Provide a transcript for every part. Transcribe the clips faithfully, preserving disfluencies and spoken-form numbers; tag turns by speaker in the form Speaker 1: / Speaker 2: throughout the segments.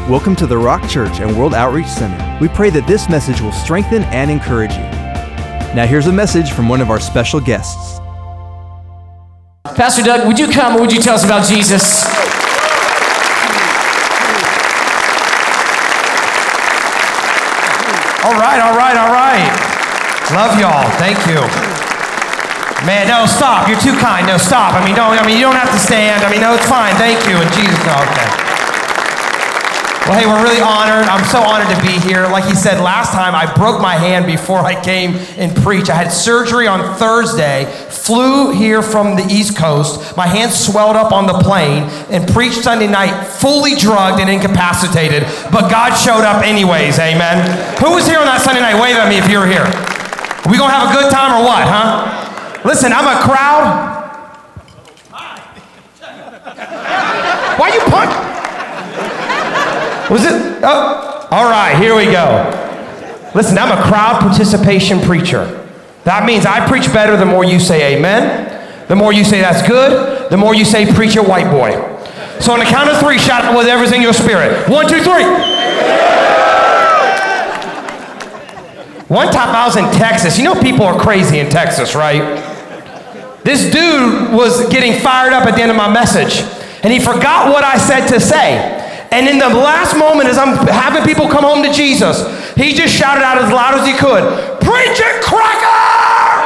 Speaker 1: Welcome to the Rock Church and World Outreach Center. We pray that this message will strengthen and encourage you. Now here's a message from one of our special guests.
Speaker 2: Pastor Doug, would you come and would you tell us about Jesus?
Speaker 3: All right, all right, all right. Love y'all. Thank you. Man, no, stop. You're too kind. No, stop. I mean, don't. I mean, you don't have to stand. I mean, no, it's fine. Thank you. And Jesus, no, okay. Well, hey, we're really honored. I'm so honored to be here. Like he said last time, I broke my hand before I came and preached. I had surgery on Thursday, flew here from the East Coast. My hand swelled up on the plane and preached Sunday night, fully drugged and incapacitated. But God showed up anyways, amen. Who was here on that Sunday night? Wave at me if you were here. Are we gonna have a good time or what, huh? Listen, I'm a crowd. Why you punch? Was it? Oh, all right, here we go. Listen, I'm a crowd participation preacher. That means I preach better the more you say amen, the more you say that's good, the more you say preach it, white boy. So on the count of three, shout out with everything in your spirit. One, two, three. One time I was in Texas. You know people are crazy in Texas, right? This dude was getting fired up at the end of my message, and he forgot what I said to say. And in the last moment, as I'm having people come home to Jesus, he just shouted out as loud as he could, "Preach it, cracker!"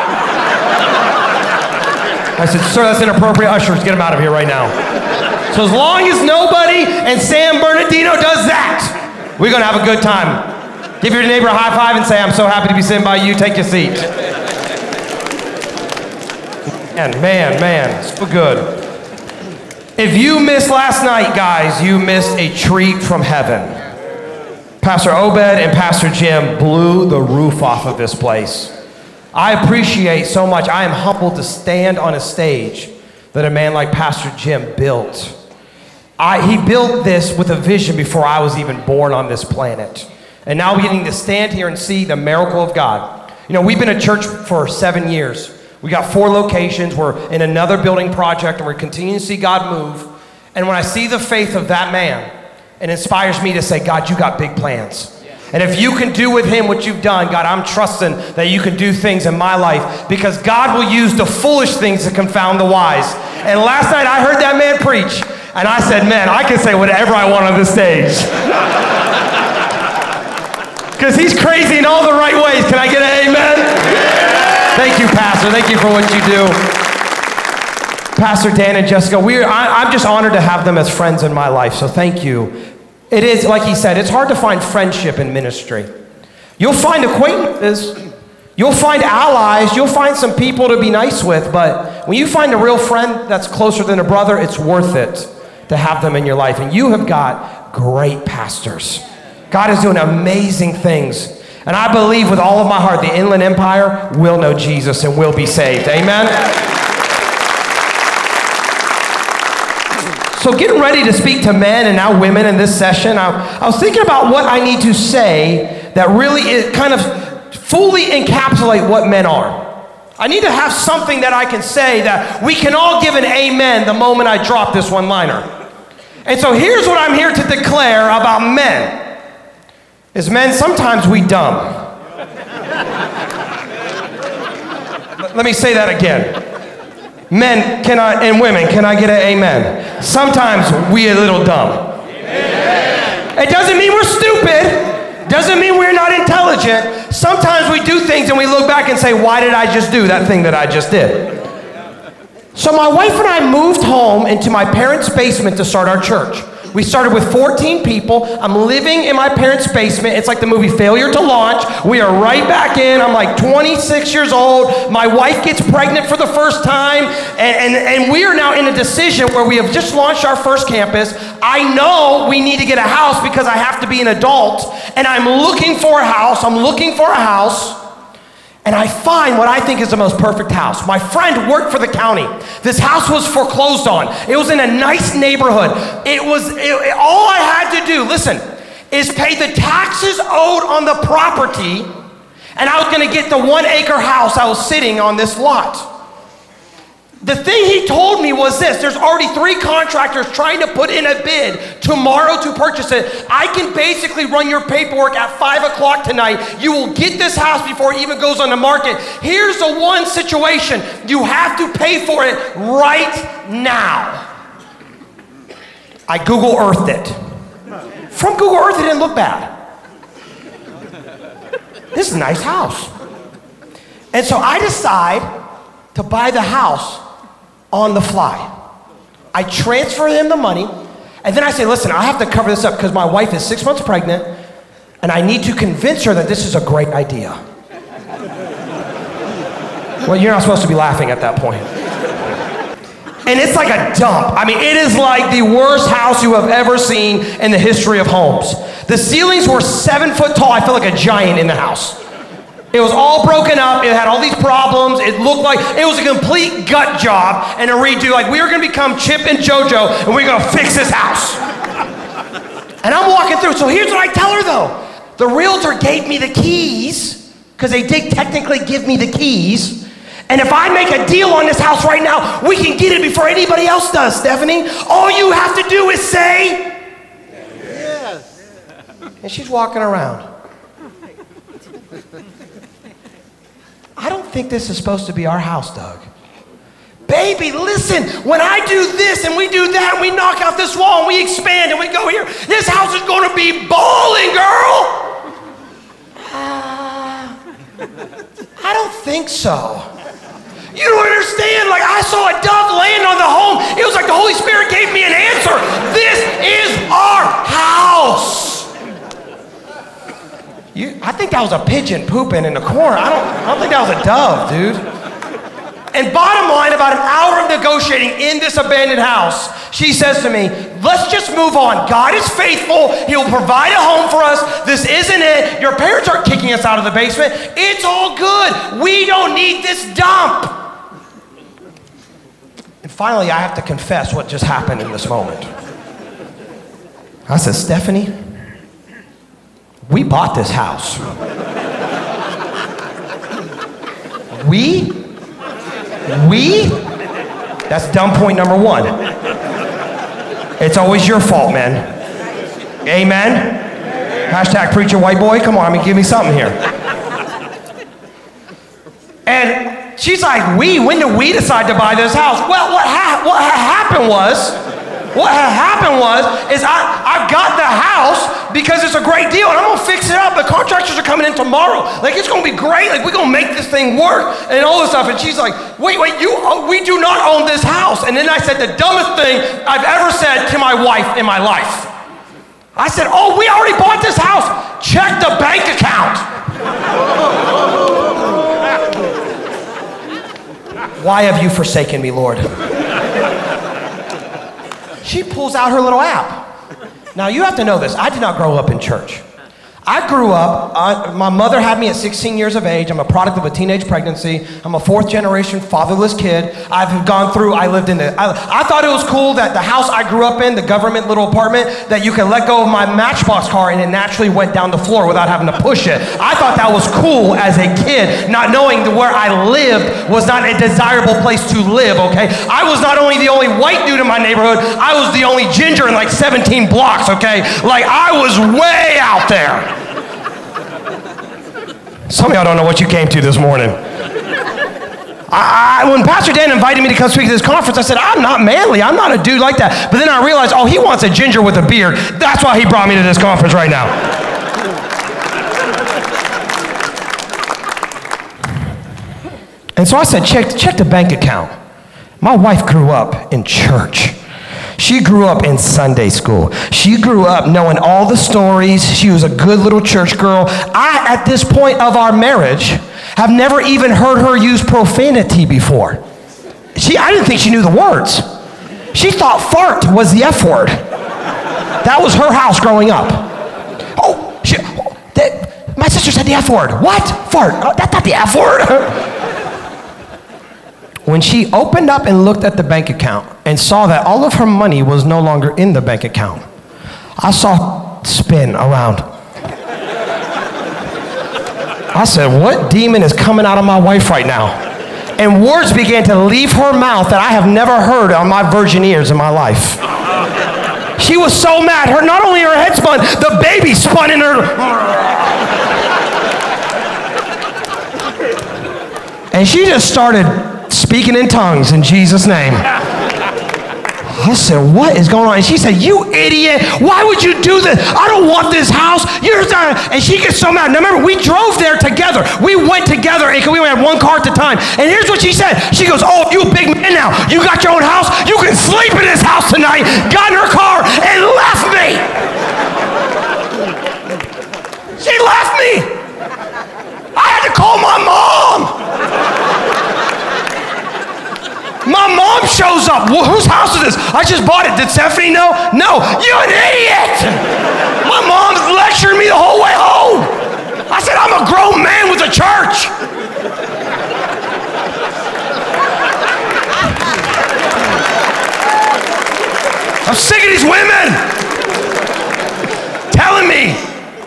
Speaker 3: I said, "Sir, that's inappropriate. Ushers, get him out of here right now." So as long as nobody and San Bernardino does that, we're going to have a good time. Give your neighbor a high five and say, "I'm so happy to be sitting by you. Take your seat." And man, man, so good. If you missed last night, guys, you missed a treat from heaven. Pastor Obed and Pastor Jim blew the roof off of this place. I appreciate so much. I am humbled to stand on a stage that a man like Pastor Jim built. I, he built this with a vision before I was even born on this planet. And now we're getting to stand here and see the miracle of God. You know, we've been a church for seven years. We got four locations. We're in another building project, and we're continuing to see God move. And when I see the faith of that man, it inspires me to say, God, you got big plans. And if you can do with him what you've done, God, I'm trusting that you can do things in my life, because God will use the foolish things to confound the wise. And last night I heard that man preach, and I said, man, I can say whatever I want on this stage. Because he's crazy in all the right ways. Can I get an amen? Thank you, Pastor. Thank you for what you do. Pastor Dan and Jessica, we're, I, I'm just honored to have them as friends in my life, so thank you. It is, like he said, it's hard to find friendship in ministry. You'll find acquaintances, you'll find allies, you'll find some people to be nice with, but when you find a real friend that's closer than a brother, it's worth it to have them in your life. And you have got great pastors. God is doing amazing things. And I believe with all of my heart, the Inland Empire will know Jesus and will be saved. Amen? So getting ready to speak to men and now women in this session, I, I was thinking about what I need to say that really is kind of fully encapsulate what men are. I need to have something that I can say that we can all give an amen the moment I drop this one-liner. And so here's what I'm here to declare about men. Is men, sometimes we dumb. Let me say that again. Men, can I, and women, can I get an amen? Sometimes we a little dumb. Amen. It doesn't mean we're stupid. Doesn't mean we're not intelligent. Sometimes we do things and we look back and say, why did I just do that thing that I just did? So my wife and I moved home into my parents' basement to start our church. We started with fourteen people. I'm living in my parents' basement. It's like the movie Failure to Launch. We are right back in. I'm like twenty-six years old. My wife gets pregnant for the first time. And, and, and we are now in a decision where we have just launched our first campus. I know we need to get a house because I have to be an adult. And I'm looking for a house. I'm looking for a house. And I find what I think is the most perfect house. My friend worked for the county. This house was foreclosed on. It was in a nice neighborhood. It was, it, it, all I had to do, listen, is pay the taxes owed on the property, and I was gonna get the one acre house I was sitting on this lot. The thing he told me was this: there's already three contractors trying to put in a bid tomorrow to purchase it. I can basically run your paperwork at five o'clock tonight. You will get this house before it even goes on the market. Here's the one situation: you have to pay for it right now. I Google Earthed it. From Google Earth, it didn't look bad. This is a nice house. And so I decide to buy the house on the fly. I transfer them the money, and then I say, listen, I have to cover this up because my wife is six months pregnant, and I need to convince her that this is a great idea. Well, you're not supposed to be laughing at that point. And it's like a dump. I mean, it is like the worst house you have ever seen in the history of homes. The ceilings were seven foot tall. I felt like a giant in the house. It was all broken up. It had all these problems. It looked like it was a complete gut job and a redo. Like we were gonna become Chip and JoJo and we are gonna fix this house. And I'm walking through. So here's what I tell her though. The realtor gave me the keys because they did technically give me the keys. And if I make a deal on this house right now, we can get it before anybody else does, Stephanie. All you have to do is say, yes. And she's walking around. I don't think this is supposed to be our house, Doug. Baby, listen, when I do this and we do that and we knock out this wall and we expand and we go here, this house is going to be ballin', girl. Uh, I don't think so. You don't understand. Like I saw a dove land on the home. It was like the Holy Spirit gave me an answer. This is our house. You, I think that was a pigeon pooping in the corner. I don't, I don't think that was a dove, dude. And bottom line, about an hour of negotiating in this abandoned house, she says to me, let's just move on. God is faithful. He'll provide a home for us. This isn't it. Your parents aren't kicking us out of the basement. It's all good. We don't need this dump. And finally, I have to confess what just happened in this moment. I said, Stephanie, we bought this house. We? We? That's dumb point number one. It's always your fault, man. Amen? Hashtag preacher white boy. Come on, I mean, give me something here. And she's like, we? When did we decide to buy this house? Well, what, ha- what ha- happened was, what ha- happened was, is I, I got the house because it's a great deal and I'm gonna fix it up. The contractors are coming in tomorrow. Like it's gonna be great. Like we're gonna make this thing work and all this stuff. And she's like, wait, wait, you, oh, we do not own this house. And then I said the dumbest thing I've ever said to my wife in my life. I said, oh, we already bought this house. Check the bank account. Why have you forsaken me, Lord? She pulls out her little app. Now, you have to know this. I did not grow up in church. I grew up, uh, my mother had me at sixteen years of age. I'm a product of a teenage pregnancy. I'm a fourth generation fatherless kid. I've gone through, I lived in the, I, I thought it was cool that the house I grew up in, the government little apartment, that you could let go of my Matchbox car and it naturally went down the floor without having to push it. I thought that was cool as a kid, not knowing that where I lived was not a desirable place to live, okay? I was not only the only white dude in my neighborhood, I was the only ginger in like seventeen blocks, okay? Like I was way out there. Some of y'all don't know what you came to this morning. I, I, when Pastor Dan invited me to come speak to this conference, I said, I'm not manly. I'm not a dude like that. But then I realized, oh, he wants a ginger with a beard. That's why he brought me to this conference right now. And so I said, check, check the bank account. My wife grew up in church. She grew up in Sunday school. She grew up knowing all the stories. She was a good little church girl. I, at this point of our marriage, have never even heard her use profanity before. She, I didn't think she knew the words. She thought fart was the F word. That was her house growing up. Oh, she, that, my sister said the F word. What? Fart? Oh, that's not the F word. When she opened up and looked at the bank account and saw that all of her money was no longer in the bank account, I saw spin around. I said, what demon is coming out of my wife right now? And words began to leave her mouth that I have never heard on my virgin ears in my life. She was so mad. Her, not only her head spun, the baby spun in her. And she just started speaking in tongues in Jesus' name. I said, what is going on? And she said, you idiot, why would you do this? I don't want this house. You're not. And she gets so mad. Now remember, we drove there together. We went together, and we only had one car at the time. And here's what she said. She goes, oh, you a big man now. You got your own house. You can sleep in this house tonight. Got in her car and left me. She left me. I had to call my mom. My mom shows up. Well, whose house is this? I just bought it. Did Stephanie know? No. You an idiot. My mom's lecturing me the whole way home. I said, I'm a grown man with a church. I'm sick of these women telling me.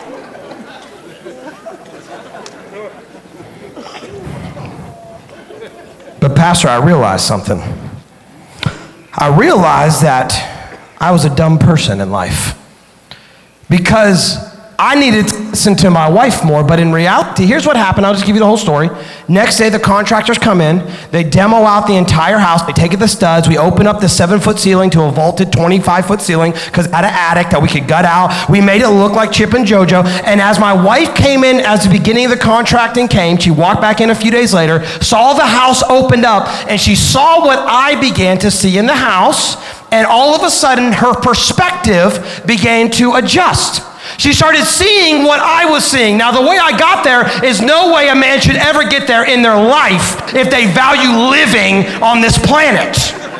Speaker 3: But Pastor, I realized something. I realized that I was a dumb person in life because I needed to listen to my wife more, but in reality, here's what happened. I'll just give you the whole story. Next day, the contractors come in. They demo out the entire house. They take the studs. We open up the seven-foot ceiling to a vaulted twenty-five-foot ceiling because had an attic that we could gut out. We made it look like Chip and JoJo. And as my wife came in, as the beginning of the contracting came, she walked back in a few days later, saw the house opened up, and she saw what I began to see in the house, and all of a sudden, her perspective began to adjust. She started seeing what I was seeing. Now, the way I got there is no way a man should ever get there in their life if they value living on this planet.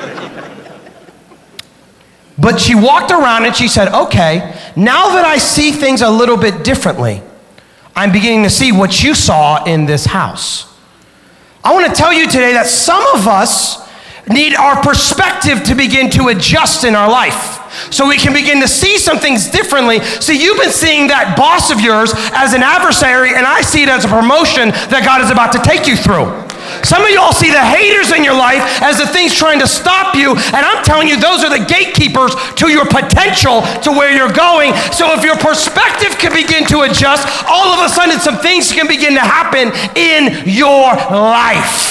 Speaker 3: But she walked around and she said, okay, now that I see things a little bit differently, I'm beginning to see what you saw in this house. I want to tell you today that some of us need our perspective to begin to adjust in our life so we can begin to see some things differently. See, you've been seeing that boss of yours as an adversary, and I see it as a promotion that God is about to take you through. Some of y'all see the haters in your life as the things trying to stop you, and I'm telling you, those are the gatekeepers to your potential, to where you're going. So if your perspective can begin to adjust, all of a sudden some things can begin to happen in your life.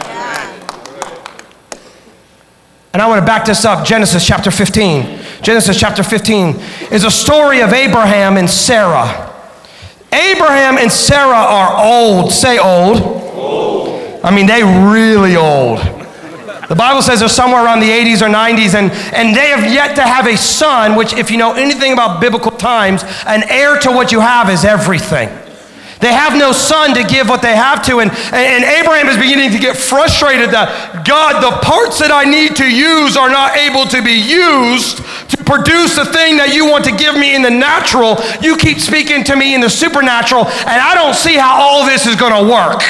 Speaker 3: And I want to back this up. Genesis chapter fifteen. Genesis chapter fifteen is a story of Abraham and Sarah. Abraham and Sarah are old. Say old. Old. I mean, they really old. The Bible says they're somewhere around the eighties or nineties, and, and they have yet to have a son, which, if you know anything about biblical times, an heir to what you have is everything. They have no son to give what they have to, and, and Abraham is beginning to get frustrated that, God, the parts that I need to use are not able to be used to produce the thing that you want to give me in the natural. You keep speaking to me in the supernatural, and I don't see how all this is going to work.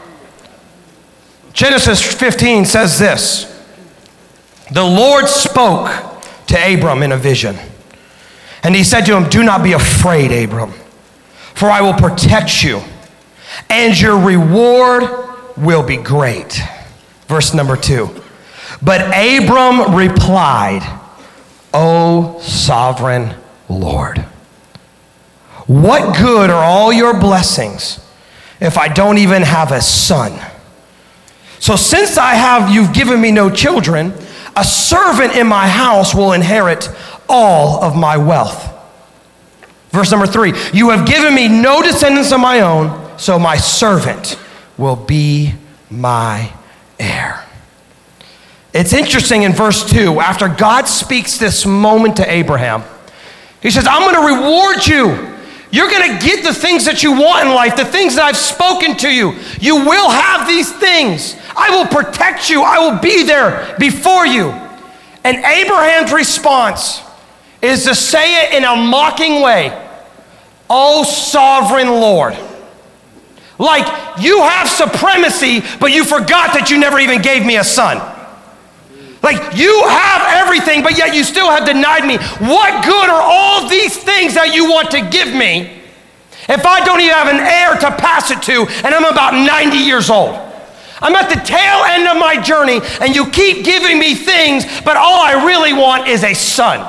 Speaker 3: Genesis fifteen says this: the Lord spoke to Abram in a vision, and he said to him, do not be afraid, Abram, for I will protect you, and your reward will be great. Verse number two. But Abram replied, O sovereign Lord, what good are all your blessings if I don't even have a son? So since I have, you've given me no children, a servant in my house will inherit all of my wealth. Verse number three, you have given me no descendants of my own, so my servant will be my heir. It's interesting in verse two, after God speaks this moment to Abraham, he says, I'm going to reward you. You're going to get the things that you want in life, the things that I've spoken to you. You will have these things. I will protect you. I will be there before you. And Abraham's response is to say it in a mocking way. O sovereign Lord. Like, you have supremacy, but you forgot that you never even gave me a son. Like, you have everything, but yet you still have denied me. What good are all these things that you want to give me if I don't even have an heir to pass it to, and I'm about ninety years old? I'm at the tail end of my journey, and you keep giving me things, but all I really want is a son.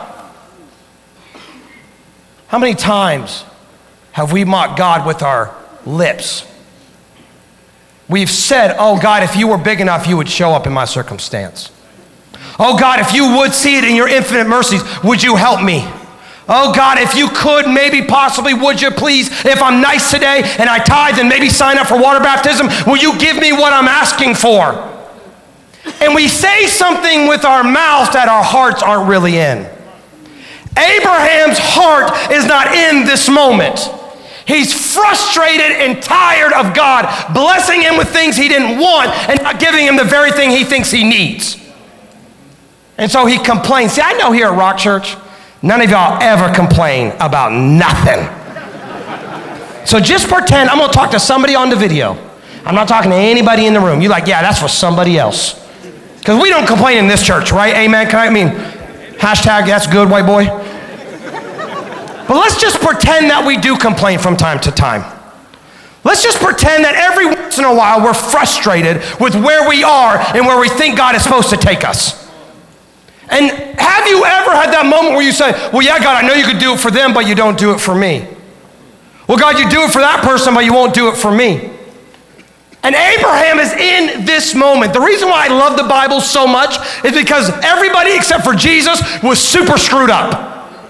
Speaker 3: How many times have we mocked God with our lips? We've said, oh God, if you were big enough, you would show up in my circumstance. Oh God, if you would see it in your infinite mercies, would you help me? Oh God, if you could, maybe, possibly, would you please, if I'm nice today and I tithe and maybe sign up for water baptism, will you give me what I'm asking for? And we say something with our mouth that our hearts aren't really in. Abraham's heart is not in this moment. He's frustrated and tired of God blessing him with things he didn't want and not giving him the very thing he thinks he needs. And so he complains. See, I know here at Rock Church, none of y'all ever complain about nothing. So just pretend I'm gonna talk to somebody on the video. I'm not talking to anybody in the room. You're like, yeah, that's for somebody else. Because we don't complain in this church, right? Amen. Can I, I mean, hashtag that's good, white boy. But let's just pretend that we do complain from time to time. Let's just pretend that every once in a while we're frustrated with where we are and where we think God is supposed to take us. And have you ever had that moment where you say, well, yeah, God, I know you could do it for them, but you don't do it for me. Well, God, you do it for that person, but you won't do it for me. And Abraham is in this moment. The reason why I love the Bible so much is because everybody except for Jesus was super screwed up.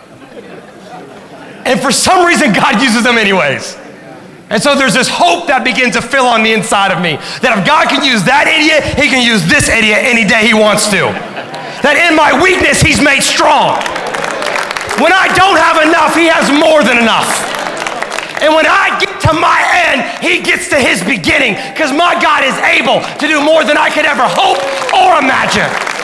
Speaker 3: And for some reason, God uses them anyways. And so there's this hope that begins to fill on the inside of me, that if God can use that idiot, he can use this idiot any day he wants to. That in my weakness, he's made strong. When I don't have enough, he has more than enough. And when I get to my end, he gets to his beginning, because my God is able to do more than I could ever hope or imagine.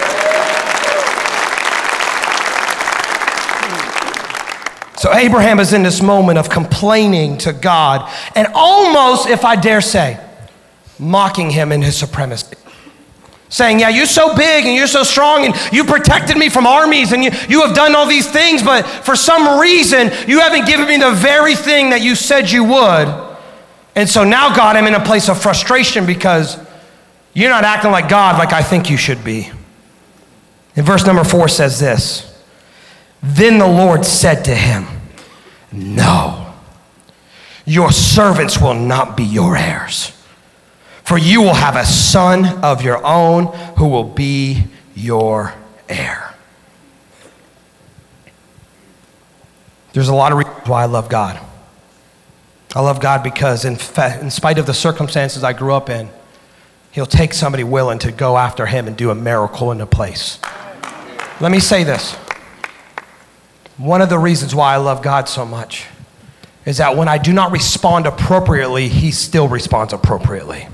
Speaker 3: So Abraham is in this moment of complaining to God and almost, if I dare say, mocking him in his supremacy. Saying, yeah, you're so big and you're so strong and you protected me from armies and you, you have done all these things, but for some reason, you haven't given me the very thing that you said you would. And so now, God, I'm in a place of frustration because you're not acting like God like I think you should be. And verse number four says this. Then the Lord said to him, no, your servants will not be your heirs, for you will have a son of your own who will be your heir. There's a lot of reasons why I love God. I love God because in, fa- in spite of the circumstances I grew up in, he'll take somebody willing to go after him and do a miracle in a place. Let me say this. One of the reasons why I love God so much is that when I do not respond appropriately, he still responds appropriately.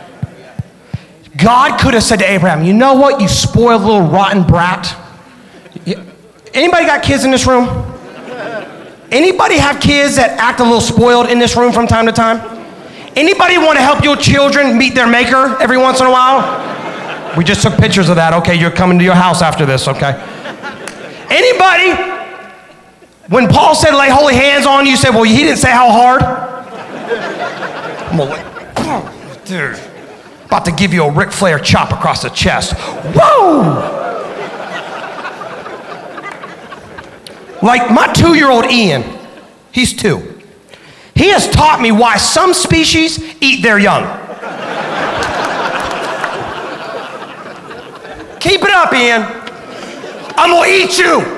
Speaker 3: God could have said to Abraham, you know what, you spoiled little rotten brat. Anybody got kids in this room? Anybody have kids that act a little spoiled in this room from time to time? Anybody want to help your children meet their maker every once in a while? We just took pictures of that. Okay, you're coming to your house after this, okay? Anybody? When Paul said lay holy hands on you, you said, well, he didn't say how hard. I'm like, oh, dude, about to give you a Ric Flair chop across the chest. Whoa! Like my two-year-old Ian, he's two. He has taught me why some species eat their young. Keep it up, Ian. I'm gonna eat you.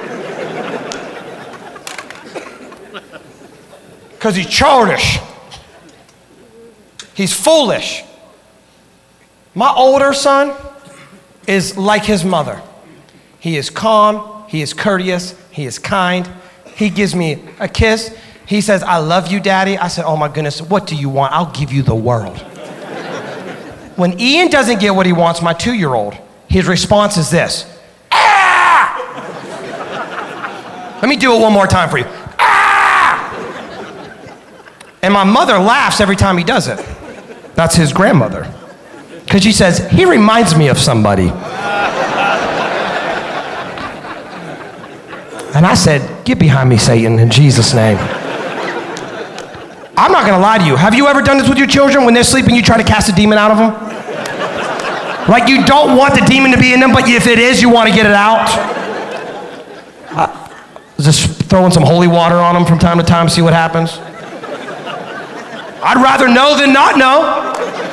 Speaker 3: Because he's childish. He's foolish. My older son is like his mother. He is calm, he is courteous, he is kind. He gives me a kiss. He says, I love you, Daddy. I said, oh my goodness, what do you want? I'll give you the world. When Ian doesn't get what he wants, my two-year-old, his response is this. Ah! Let me do it one more time for you. And my mother laughs every time he does it. That's his grandmother. Because she says, he reminds me of somebody. And I said, get behind me, Satan, in Jesus' name. I'm not gonna lie to you. Have you ever done this with your children? When they're sleeping, you try to cast a demon out of them? Like you don't want the demon to be in them, but if it is, you want to get it out. Uh, just throwing some holy water on them from time to time, see what happens. I'd rather know than not know.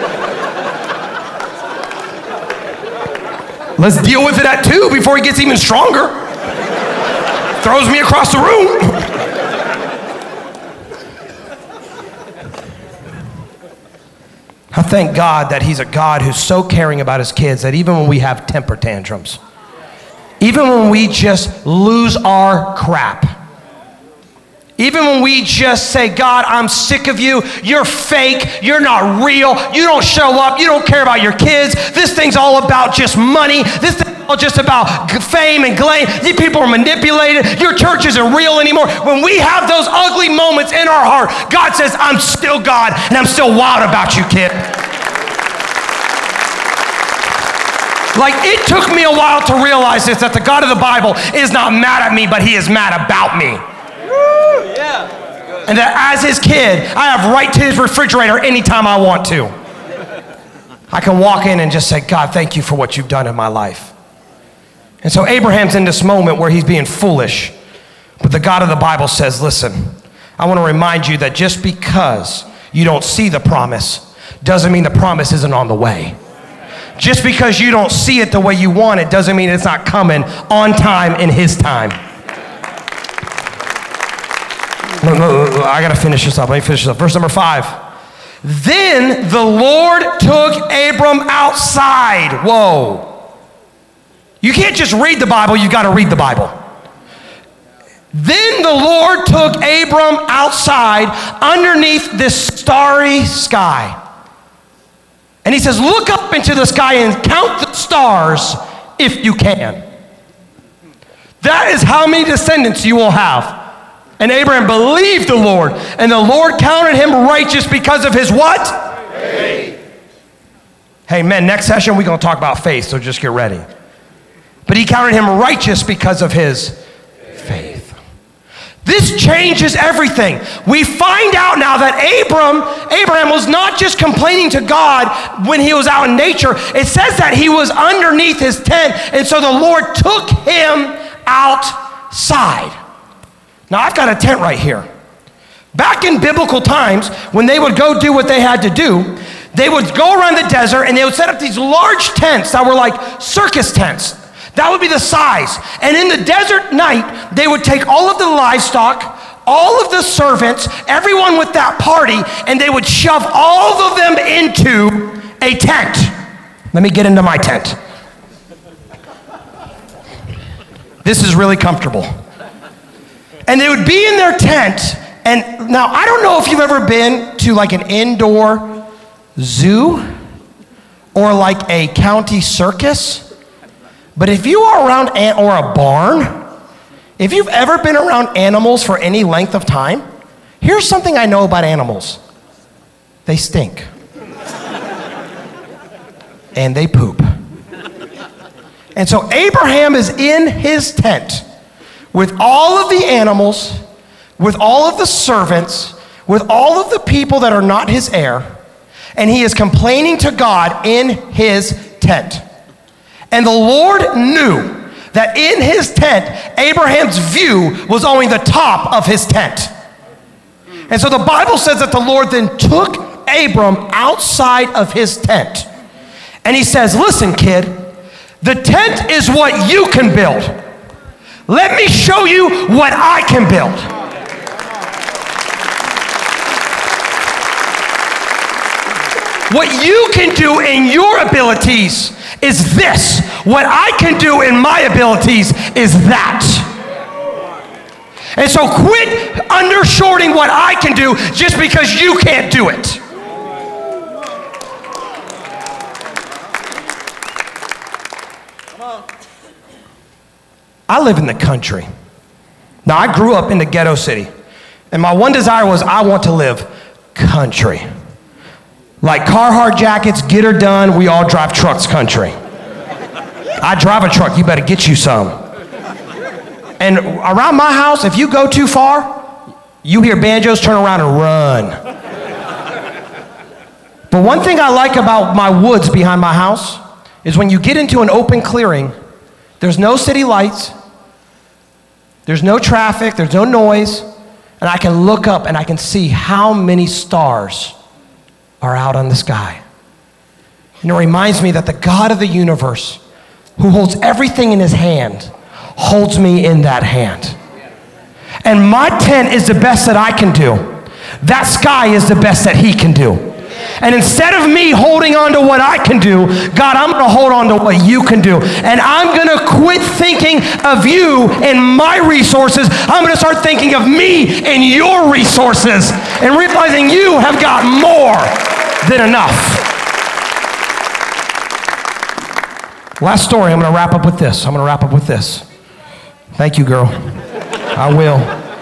Speaker 3: Let's deal with it at two before he gets even stronger. Throws me across the room. I thank God that he's a God who's so caring about his kids that even when we have temper tantrums, even when we just lose our crap, even when we just say, God, I'm sick of you, you're fake, you're not real, you don't show up, you don't care about your kids, this thing's all about just money, this thing's all just about fame and glam, these people are manipulated, your church isn't real anymore. When we have those ugly moments in our heart, God says, I'm still God and I'm still wild about you, kid. Like, it took me a while to realize this, that the God of the Bible is not mad at me, but he is mad about me. And that as his kid, I have right to his refrigerator anytime I want to. I can walk in and just say, God, thank you for what you've done in my life. And so Abraham's in this moment where he's being foolish. But the God of the Bible says, listen, I want to remind you that just because you don't see the promise doesn't mean the promise isn't on the way. Just because you don't see it the way you want it doesn't mean it's not coming on time in his time. No, no, no, I gotta finish this up. Let me finish this up. Verse number five. Then the Lord took Abram outside. Whoa. You can't just read the Bible, you gotta read the Bible. Then the Lord took Abram outside underneath this starry sky. And he says, look up into the sky and count the stars if you can. That is how many descendants you will have. And Abraham believed the Lord, and the Lord counted him righteous because of his what? Faith. Hey, men, next session we're going to talk about faith, so just get ready. But he counted him righteous because of his faith. This changes everything. We find out now that Abram, Abraham was not just complaining to God when he was out in nature. It says that he was underneath his tent, and so the Lord took him outside. Now, I've got a tent right here. Back in biblical times, when they would go do what they had to do, they would go around the desert and they would set up these large tents that were like circus tents. That would be the size. And in the desert night, they would take all of the livestock, all of the servants, everyone with that party, and they would shove all of them into a tent. Let me get into my tent. This is really comfortable. And they would be in their tent, and now I don't know if you've ever been to like an indoor zoo or like a county circus, but if you are around, an, or a barn, if you've ever been around animals for any length of time, here's something I know about animals. They stink. And they poop. And so Abraham is in his tent with all of the animals, with all of the servants, with all of the people that are not his heir, and he is complaining to God in his tent. And the Lord knew that in his tent, Abraham's view was only the top of his tent. And so the Bible says that the Lord then took Abram outside of his tent. And he says, listen, kid, the tent is what you can build. Let me show you what I can build. What you can do in your abilities is this. What I can do in my abilities is that. And so quit undershorting what I can do just because you can't do it. I live in the country. Now, I grew up in the ghetto city, and my one desire was I want to live country. Like Carhartt jackets, get her done, we all drive trucks country. I drive a truck, you better get you some. And around my house, if you go too far, you hear banjos, turn around and run. But one thing I like about my woods behind my house is when you get into an open clearing, there's no city lights, there's no traffic, there's no noise, and I can look up and I can see how many stars are out on the sky. And it reminds me that the God of the universe, who holds everything in his hand, holds me in that hand. And my tent is the best that I can do. That sky is the best that he can do. And instead of me holding on to what I can do, God, I'm going to hold on to what you can do. And I'm going to quit thinking of you and my resources. I'm going to start thinking of me and your resources and realizing you have got more than enough. Last story, I'm going to wrap up with this. I'm going to wrap up with this. Thank you, girl. I will.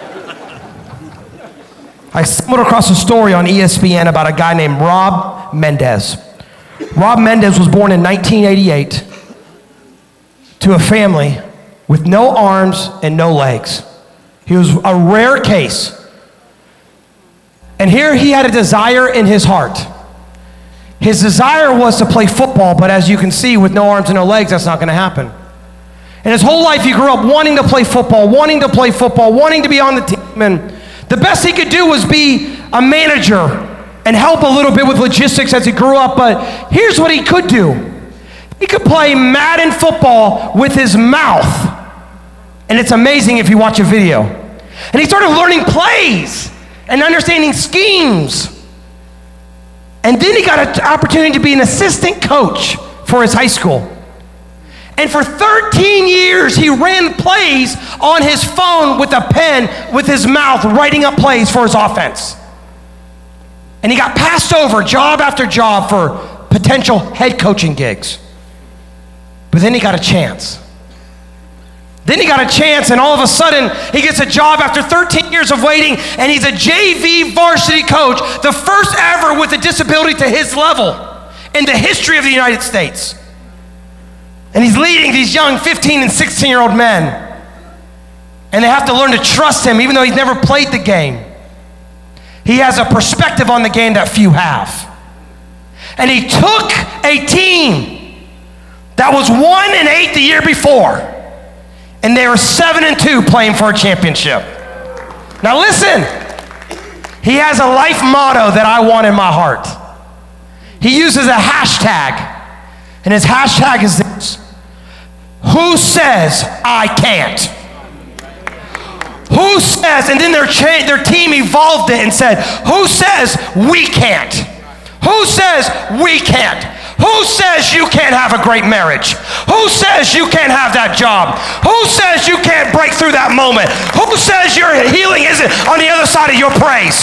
Speaker 3: I stumbled across a story on E S P N about a guy named Rob Mendez. Rob Mendez was born in nineteen eighty-eight to a family with no arms and no legs. He was a rare case. And here he had a desire in his heart. His desire was to play football, but as you can see, with no arms and no legs, that's not going to happen. And his whole life, he grew up wanting to play football, wanting to play football, wanting to be on the team. And the best he could do was be a manager and help a little bit with logistics as he grew up. But here's what he could do. He could play Madden football with his mouth. And it's amazing if you watch a video. And he started learning plays and understanding schemes. And then he got an opportunity to be an assistant coach for his high school. And for thirteen years, he ran plays on his phone with a pen, with his mouth, writing up plays for his offense. And he got passed over job after job for potential head coaching gigs. But then he got a chance. Then he got a chance, and all of a sudden, he gets a job after thirteen years of waiting, and he's a J V varsity coach, the first ever with a disability to his level in the history of the United States. And he's leading these young fifteen and sixteen-year-old men. And they have to learn to trust him, even though he's never played the game. He has a perspective on the game that few have. And he took a team that was one and eight the year before, and they were seven and two playing for a championship. Now listen, he has a life motto that I want in my heart. He uses a hashtag, and his hashtag is this: who says I can't? Who says, and then their, cha- their team evolved it and said, who says we can't? Who says we can't? Who says you can't have a great marriage? Who says you can't have that job? Who says you can't break through that moment? Who says your healing isn't on the other side of your praise?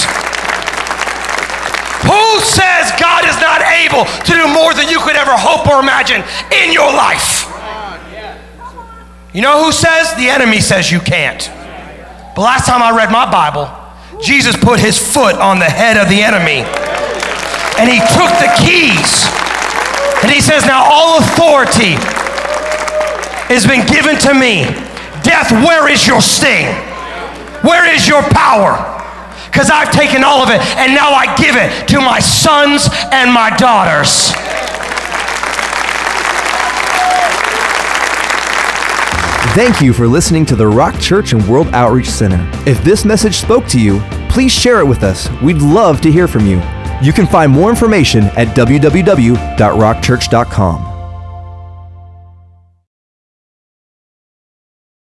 Speaker 3: Who says God is not able to do more than you could ever hope or imagine in your life? You know who says? The enemy says you can't. But last time I read my Bible, Jesus put his foot on the head of the enemy. And he took the keys. And he says, now all authority has been given to me. Death, where is your sting? Where is your power? Because I've taken all of it, and now I give it to my sons and my daughters.
Speaker 1: Thank you for listening to the Rock Church and World Outreach Center. If this message spoke to you, please share it with us. We'd love to hear from you. You can find more information at w w w dot rock church dot com.